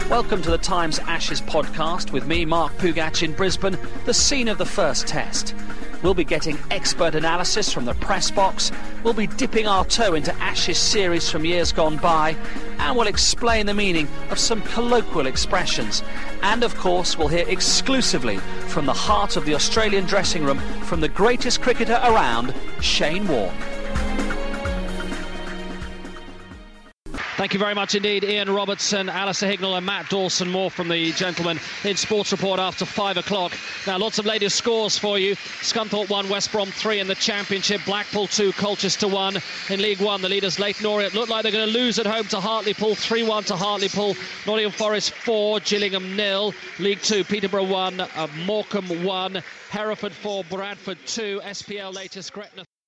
Welcome to the Times Ashes podcast with me, Mark Pougatch, in Brisbane, the scene of the first test. We'll be getting expert analysis from the press box, we'll be dipping our toe into Ashes series from years gone by, and we'll explain the meaning of some colloquial expressions. And of course, we'll hear exclusively from the heart of the Australian dressing room from the greatest cricketer around, Shane Warne. Thank you very much indeed, Ian Robertson, Alistair Hignell and Matt Dawson. More from the gentlemen in Sports Report after 5 o'clock. Now, lots of latest scores for you. Scunthorpe 1, West Brom 3 in the Championship. Blackpool 2, Colchester 1. In League 1, the leaders Leyton Orient look like they're going to lose at home to Hartlepool. 3-1 to Hartlepool. Nottingham Forest 4, Gillingham 0. League 2, Peterborough 1, Morecambe 1. Hereford 4, Bradford 2. SPL latest, Gretna